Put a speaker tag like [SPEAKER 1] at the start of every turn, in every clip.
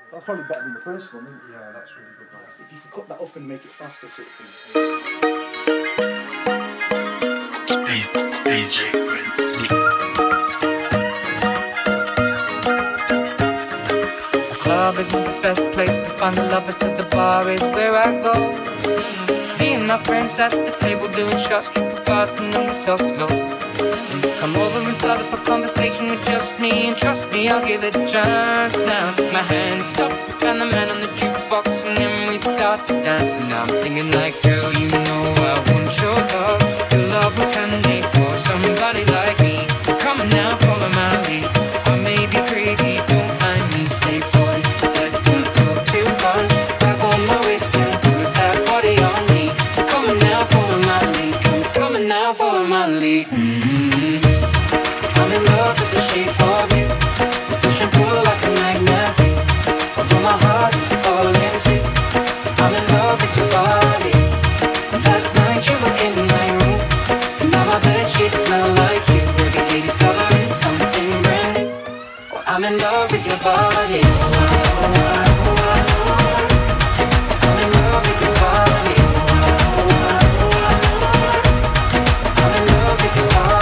[SPEAKER 1] That's probably better than the first one, isn't it?
[SPEAKER 2] Yeah, that's really good. Man.
[SPEAKER 1] If you could cut that up and make it faster, sort of thing.
[SPEAKER 3] DJ Friends.
[SPEAKER 4] The club isn't the best place to find the lovers, so the bar is where I go. Me and my friends at the table doing shots, tripping fast, and then we talk slow. Come over and start up a conversation with just me, and trust me, I'll give it a chance. Now take my hand, stop, and the man on the jukebox, and then we start to dance. And now I'm singing like, girl, you know I want your love. Your love was handmade for somebody like me. Come on now, follow my lead. I may be crazy, don't mind me. Say, boy, let's not talk too much. Grab on my waist and put that body on me. Come on now, follow my lead. Come on now, follow my lead. I'm in love with the shape of you. We push and pull like a magnet. Although my heart is falling too. I'm in love with your body. Last night you were in my room. Now my bedsheets smell like you. Every day discovering something brand new. Well, I'm in love with your body. I'm in love with your body. I'm in love with your body.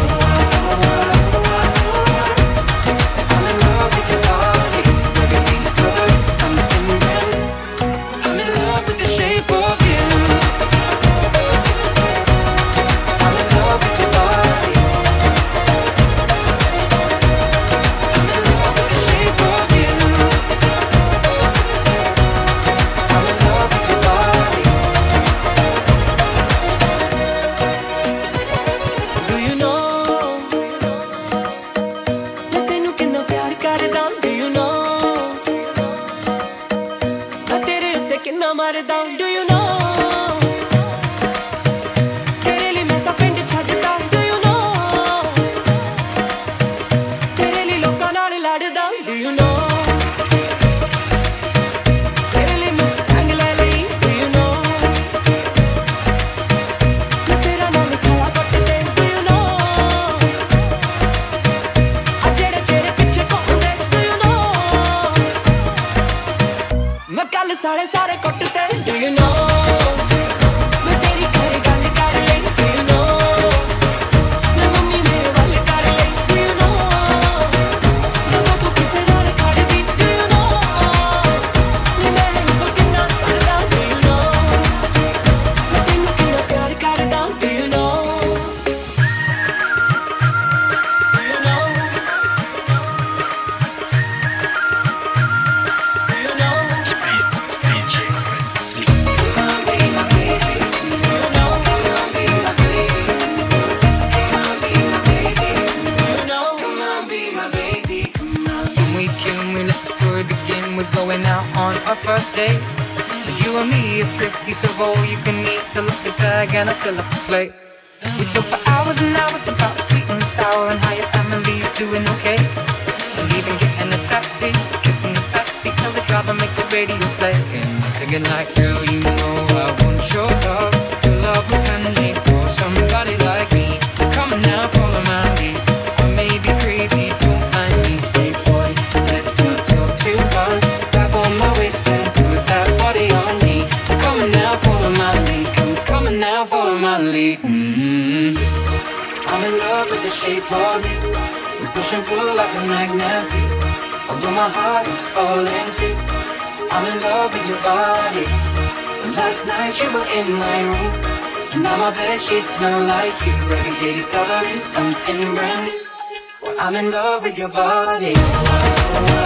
[SPEAKER 4] And I fill up the plate. We talk for hours and hours about the sweet and sour and how your family's doing okay. And even getting a taxi, kissing the backseat, tell the driver make the radio play. And I'm singing like, girl, you know I want your love. Your love was handmade for somebody like me. Come on now, follow my lead. I may be crazy, don't mind me. Say, boy, let's not talk too much. Grab on my waist and put that body on me. Come on now, follow my lead. Come on now, follow my lead. I'm in love with the shape of you. We push and pull like a magnet. Although my heart is falling too. I'm in love with your body. And last night you were in my room. And now my bedsheets smell like you. Every day discovering something brand new. Well, I'm in love with your body.